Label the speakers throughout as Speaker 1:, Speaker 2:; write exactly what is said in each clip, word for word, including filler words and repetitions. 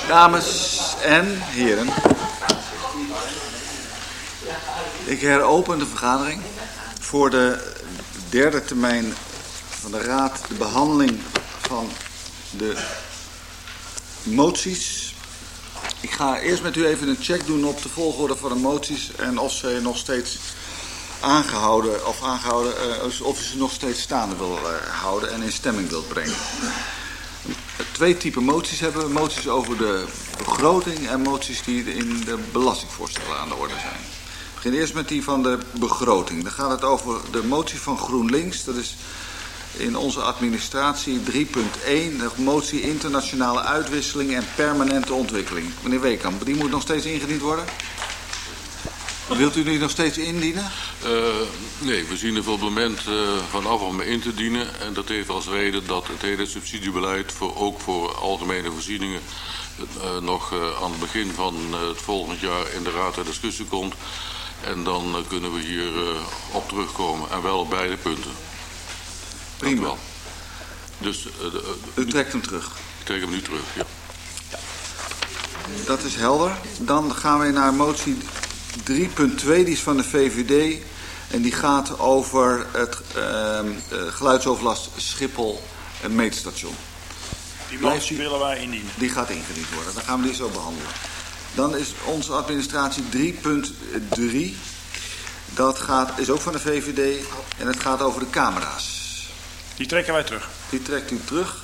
Speaker 1: Dames en heren, ik heropen de vergadering voor de derde termijn van de Raad, de behandeling van de moties. Ik ga eerst met u even een check doen op de volgorde van de moties en of ze nog steeds aangehouden of aangehouden, uh, of u ze nog steeds staande wil uh, houden en in stemming wilt brengen. Twee typen moties hebben we. Moties over de begroting en moties die in de belastingvoorstellen aan de orde zijn. We beginnen eerst met die van de begroting. Dan gaat het over de motie van GroenLinks. Dat is in onze administratie drie punt één. De motie internationale uitwisseling en permanente ontwikkeling. Meneer Weekamp, die moet nog steeds ingediend worden? Wilt u die nog steeds indienen?
Speaker 2: Uh, nee, we zien er voor het moment uh, vanaf om in te dienen. En dat heeft als reden dat het hele subsidiebeleid, voor, ook voor algemene voorzieningen, uh, nog uh, aan het begin van uh, het volgend jaar in de Raad ter discussie komt. En dan uh, kunnen we hier uh, op terugkomen. En wel op beide punten.
Speaker 1: Prima.
Speaker 2: Wel. Dus, uh, de, uh,
Speaker 1: u trekt hem terug?
Speaker 2: Ik trek hem nu terug, ja.
Speaker 1: ja. Dat is helder. Dan gaan we naar motie drie punt twee, die is van de V V D. En die gaat over het uh, geluidsoverlast Schiphol en meetstation.
Speaker 3: Die motie willen wij indienen.
Speaker 1: Die gaat ingediend worden. Dan gaan we die zo behandelen. Dan is onze administratie drie punt drie. Dat gaat, is ook van de V V D. En het gaat over de camera's.
Speaker 3: Die trekken wij terug.
Speaker 1: Die trekt u terug.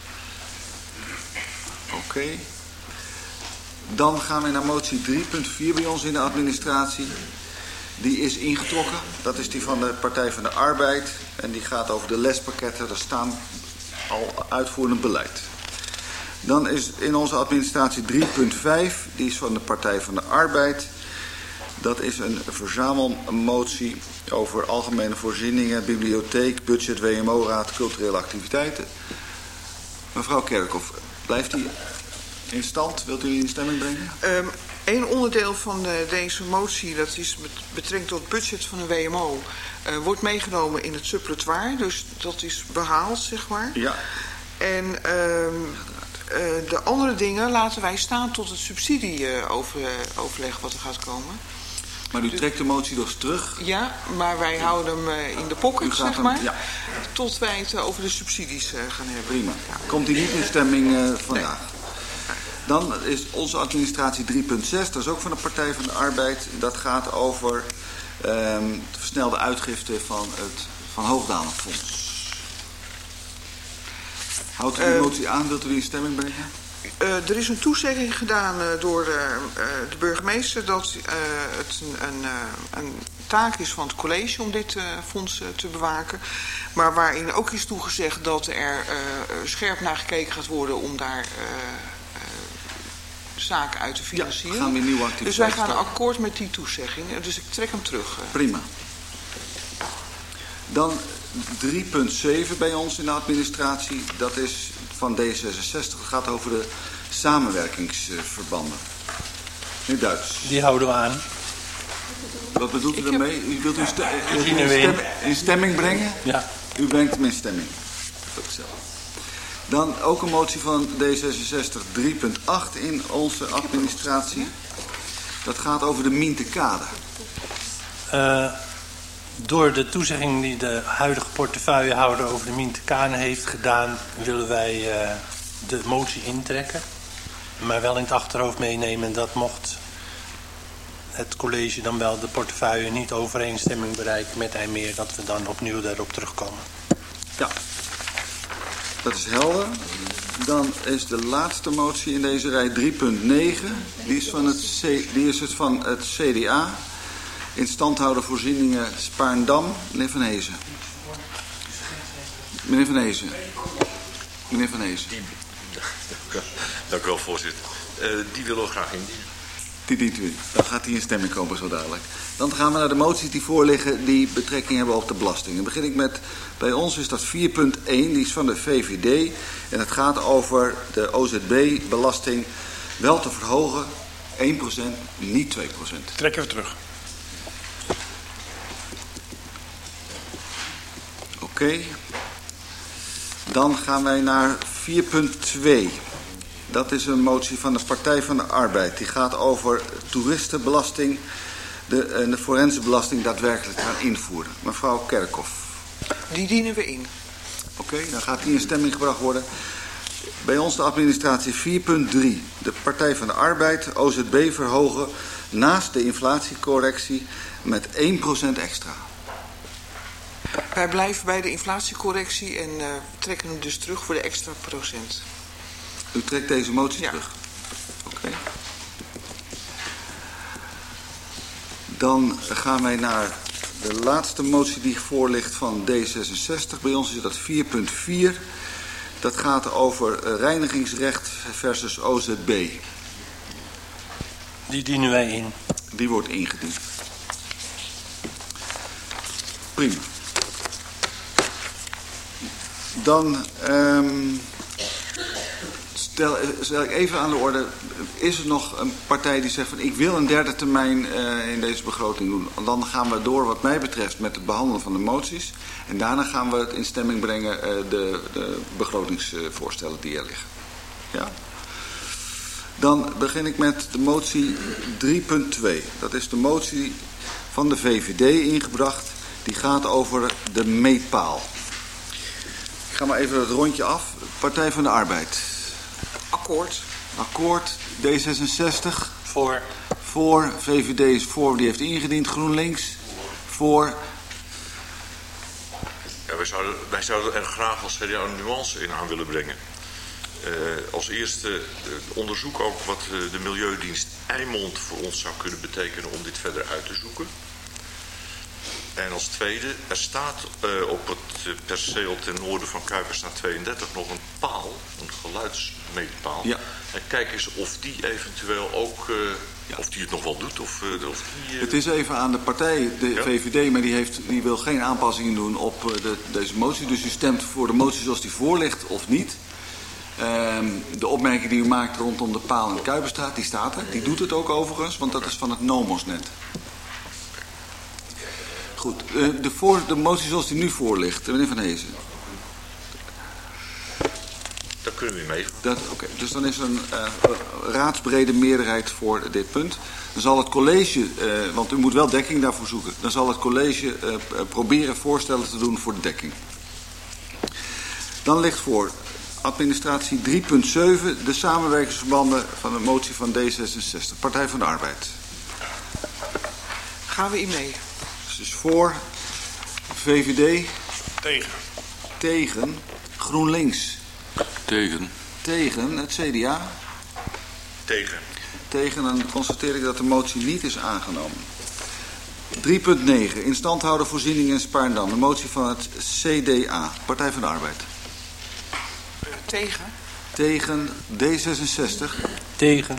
Speaker 1: Oké. Okay. Dan gaan we naar motie drie punt vier bij ons in de administratie. Die is ingetrokken. Dat is die van de Partij van de Arbeid. En die gaat over de lespakketten. Daar staan al uitvoerend beleid. Dan is in onze administratie drie punt vijf. Die is van de Partij van de Arbeid. Dat is een verzamelmotie over algemene voorzieningen, bibliotheek, budget, W M O-raad, culturele activiteiten. Mevrouw Kerkhoff, blijft die in stand? Wilt u die in stemming brengen?
Speaker 4: Um, Een onderdeel van de, deze motie, dat is met betrekking tot het budget van een W M O, uh, wordt meegenomen in het suppletoire. Dus dat is behaald, zeg maar.
Speaker 1: Ja.
Speaker 4: En um, uh, de andere dingen laten wij staan tot het subsidieoverleg wat er gaat komen.
Speaker 1: Maar u trekt de motie dus terug?
Speaker 4: Ja, maar wij houden hem uh, in de pocket, zeg
Speaker 1: hem,
Speaker 4: maar.
Speaker 1: Ja.
Speaker 4: Tot wij het uh, over de subsidies uh, gaan hebben.
Speaker 1: Prima. Komt die niet in stemming uh, vandaag? Nee. Dan is onze administratie drie punt zes, dat is ook van de Partij van de Arbeid. Dat gaat over um, de versnelde uitgifte van het Van Hoogdalenfonds. Houdt u die uh, motie aan? Wilt u die in stemming brengen?
Speaker 4: Uh, er is een toezegging gedaan uh, door uh, uh, de burgemeester dat uh, het een, een, uh, een taak is van het college om dit uh, fonds uh, te bewaken. Maar waarin ook is toegezegd dat er uh, scherp naar gekeken gaat worden om daar uh, uh, zaken uit te financieren.
Speaker 1: Ja, gaan we een nieuwe activiteit
Speaker 4: dus wij gaan
Speaker 1: starten.
Speaker 4: akkoord met die toezegging. Dus ik trek hem terug. Uh.
Speaker 1: Prima. Dan drie punt zeven bij ons in de administratie. Dat is van D zesenzestig. Het gaat over de samenwerkingsverbanden. Meneer Duits.
Speaker 5: Die houden we aan.
Speaker 1: Wat bedoelt u daarmee? U wilt u stem,
Speaker 5: u
Speaker 1: in, stem, in stemming brengen?
Speaker 5: Ja.
Speaker 1: U brengt hem in stemming. Dat is zelf. Dan ook een motie van D zesenzestig drie punt acht in onze administratie. Dat gaat over de Mintekade.
Speaker 5: Uh, door de toezegging die de huidige portefeuillehouder over de Mintekade heeft gedaan, willen wij uh, de motie intrekken. Maar wel in het achterhoofd meenemen dat mocht het college dan wel de portefeuille niet overeenstemming bereiken met I meer, dat we dan opnieuw daarop terugkomen.
Speaker 1: Ja, dat is helder. Dan is de laatste motie in deze rij drie punt negen. Die is van het, C, die is het van het C D A. Instandhouden voorzieningen Spaarndam. Meneer Van Hezen. Meneer Van Hezen. Meneer Van Hezen.
Speaker 6: Dank u wel, voorzitter. Uh, die willen we graag indienen.
Speaker 1: Die dient u. Dan gaat die in stemming komen zo dadelijk. Dan gaan we naar de moties die voorliggen die betrekking hebben op de belasting. Dan begin ik met, bij ons is dat vier punt één, die is van de V V D. En het gaat over de O Z B-belasting wel te verhogen. één procent, niet twee procent.
Speaker 3: Trekken we terug.
Speaker 1: Oké. Okay. Dan gaan wij naar vier punt twee. Dat is een motie van de Partij van de Arbeid. Die gaat over toeristenbelasting, de, en de forensenbelasting daadwerkelijk gaan invoeren. Mevrouw Kerkhoff.
Speaker 4: Die dienen we in.
Speaker 1: Oké, okay, dan gaat die in stemming gebracht worden. Bij ons de administratie vier punt drie. De Partij van de Arbeid, O Z B verhogen naast de inflatiecorrectie met één procent extra.
Speaker 4: Wij blijven bij de inflatiecorrectie en uh, trekken hem dus terug voor de extra procent.
Speaker 1: U trekt deze motie
Speaker 4: ja.
Speaker 1: terug? Oké. Okay. Dan gaan wij naar de laatste motie die voor ligt van D zesenzestig. Bij ons is dat vier punt vier. Dat gaat over reinigingsrecht versus O Z B.
Speaker 5: Die dienen wij in.
Speaker 1: Die wordt ingediend. Prima. Dan um, stel, stel ik even aan de orde. Is er nog een partij die zegt van ik wil een derde termijn uh, in deze begroting doen? Dan gaan we door wat mij betreft met het behandelen van de moties. En daarna gaan we het in stemming brengen, uh, de, de begrotingsvoorstellen die er liggen. Ja? Dan begin ik met de motie drie punt twee. Dat is de motie van de V V D ingebracht. Die gaat over de meetpaal. Ik ga maar even het rondje af. Partij van de Arbeid.
Speaker 4: Akkoord.
Speaker 1: Akkoord. D zesenzestig.
Speaker 5: Voor.
Speaker 1: Voor. V V D is voor. Die heeft ingediend. GroenLinks. Voor.
Speaker 6: Ja, wij, zouden, wij zouden er graag als C D A een nuance in aan willen brengen. Uh, als eerste uh, onderzoek ook wat uh, de Milieudienst Eimond voor ons zou kunnen betekenen om dit verder uit te zoeken. En als tweede, er staat uh, op het uh, perceel ten noorden van Kuipersstraat tweeëndertig nog een paal, een geluidsmeetpaal.
Speaker 1: Ja.
Speaker 6: En kijk eens of die eventueel ook, uh, ja. of die het nog wel doet. Of, uh, of die, uh...
Speaker 1: Het is even aan de partij, de
Speaker 6: ja.
Speaker 1: V V D, maar die, heeft, die wil geen aanpassingen doen op uh, de, deze motie. Dus u stemt voor de motie zoals die voor ligt of niet. Um, de opmerking die u maakt rondom de paal in de Kuiperstraat, die staat er. Die doet het ook overigens, want dat is van het Nomosnet. Goed, uh, de, voor, de motie zoals die nu voor ligt, meneer Van Heesen.
Speaker 6: Daar kunnen we mee.
Speaker 1: Oké, okay. Dus dan is er een uh, raadsbrede meerderheid voor dit punt. Dan zal het college, uh, want u moet wel dekking daarvoor zoeken. Dan zal het college uh, proberen voorstellen te doen voor de dekking. Dan ligt voor administratie drie punt zeven de samenwerkingsverbanden van de motie van D zesenzestig. Partij van de Arbeid.
Speaker 4: Gaan we in mee?
Speaker 1: Dus voor V V D.
Speaker 3: Tegen.
Speaker 1: Tegen. GroenLinks.
Speaker 2: Tegen.
Speaker 1: Tegen het C D A.
Speaker 6: Tegen.
Speaker 1: Tegen, dan constateer ik dat de motie niet is aangenomen. drie punt negen. Instandhouden voorzieningen in Spaarndam. De motie van het C D A. Partij van de Arbeid.
Speaker 4: Uh, tegen.
Speaker 1: Tegen D zesenzestig.
Speaker 5: Tegen.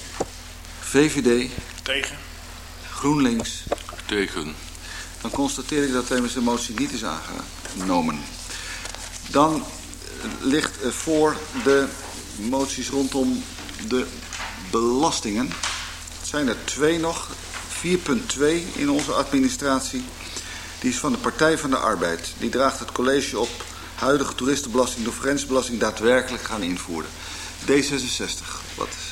Speaker 1: V V D.
Speaker 3: Tegen.
Speaker 1: GroenLinks.
Speaker 2: Tegen.
Speaker 1: Dan constateer ik dat deze motie niet is aangenomen. Dan ligt voor de moties rondom de belastingen. Het zijn er twee nog. vier punt twee in onze administratie. Die is van de Partij van de Arbeid. Die draagt het college op huidige toeristenbelasting, de forensenbelasting daadwerkelijk gaan invoeren. D zesenzestig. Wat is?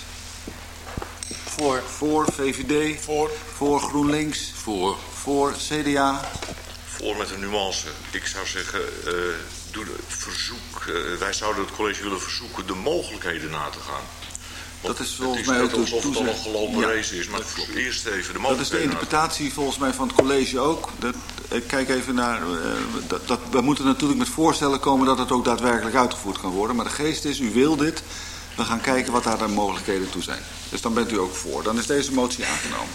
Speaker 5: Voor.
Speaker 1: Voor V V D.
Speaker 3: Voor.
Speaker 1: Voor GroenLinks.
Speaker 2: Voor.
Speaker 1: Voor C D A.
Speaker 6: Voor met een nuance. Ik zou zeggen, uh, doe het verzoek. Uh, wij zouden het college willen verzoeken de mogelijkheden na te gaan. Want
Speaker 1: dat is volgens
Speaker 6: het
Speaker 1: mij
Speaker 6: is
Speaker 1: ook
Speaker 6: net alsof het al een
Speaker 1: toezicht.
Speaker 6: gelopen
Speaker 1: Ja,
Speaker 6: race is, maar eerst even de mogelijkheden.
Speaker 1: Dat is de interpretatie volgens mij van het college ook. Dat, ik kijk even naar. Uh, dat, dat, we moeten natuurlijk met voorstellen komen dat het ook daadwerkelijk uitgevoerd kan worden. Maar de geest is, u wil dit. We gaan kijken wat daar de mogelijkheden toe zijn. Dus dan bent u ook voor. Dan is deze motie aangenomen.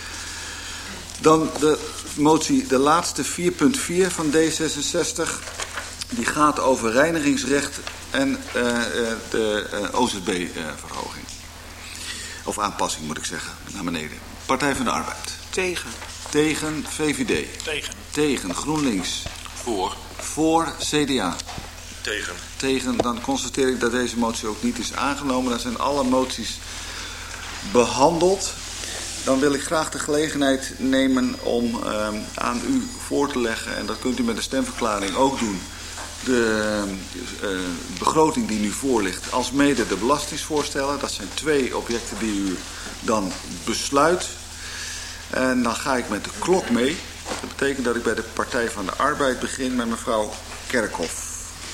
Speaker 1: Dan de motie, de laatste vier punt vier van D zesenzestig. Die gaat over reinigingsrecht en uh, de uh, O Z B-verhoging. Uh, of aanpassing moet ik zeggen, naar beneden. Partij van de Arbeid.
Speaker 4: Tegen.
Speaker 1: Tegen V V D.
Speaker 3: Tegen.
Speaker 1: Tegen GroenLinks.
Speaker 2: Voor.
Speaker 1: Voor C D A.
Speaker 6: Tegen.
Speaker 1: Tegen, dan constateer ik dat deze motie ook niet is aangenomen. Dan zijn alle moties behandeld. Dan wil ik graag de gelegenheid nemen om uh, aan u voor te leggen, en dat kunt u met de stemverklaring ook doen, de uh, begroting die nu voor ligt, als mede de belastingsvoorstellen. Dat zijn twee objecten die u dan besluit. En dan ga ik met de klok mee. Dat betekent dat ik bij de Partij van de Arbeid begin met mevrouw Kerkhoff.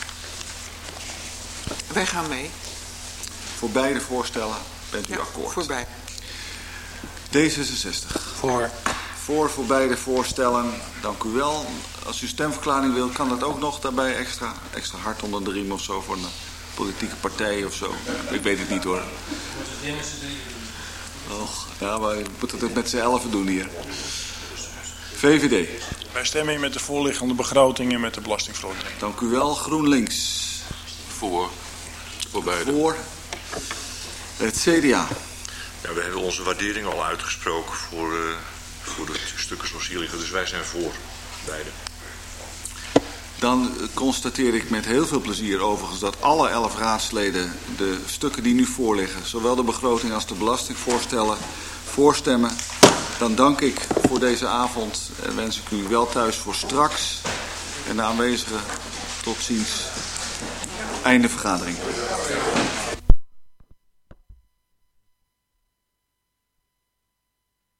Speaker 4: Wij gaan mee.
Speaker 1: Voor beide voorstellen bent u
Speaker 4: Ja,
Speaker 1: akkoord.
Speaker 4: voorbij.
Speaker 1: D zesenzestig.
Speaker 5: Voor.
Speaker 1: Voor voor beide voorstellen. Dank u wel. Als u stemverklaring wilt, kan dat ook nog daarbij extra. Extra hard onder de riem of zo voor een politieke partij of zo. Ik weet het niet hoor. Och, ja, maar je moet het met z'n elfen doen hier. V V D.
Speaker 3: Wij stemmen in met de voorliggende begroting en met de belastingverordening.
Speaker 1: Dank u wel. GroenLinks.
Speaker 2: Voor. Voor beide.
Speaker 1: Voor. Het C D A.
Speaker 6: Ja, we hebben onze waardering al uitgesproken voor, uh, voor de stukken zoals hier liggen. Dus wij zijn voor beide.
Speaker 1: Dan constateer ik met heel veel plezier overigens dat alle elf raadsleden de stukken die nu voorliggen, zowel de begroting als de belastingvoorstellen, voorstemmen. Dan dank ik voor deze avond en wens ik u wel thuis voor straks. En de aanwezigen tot ziens. Einde vergadering.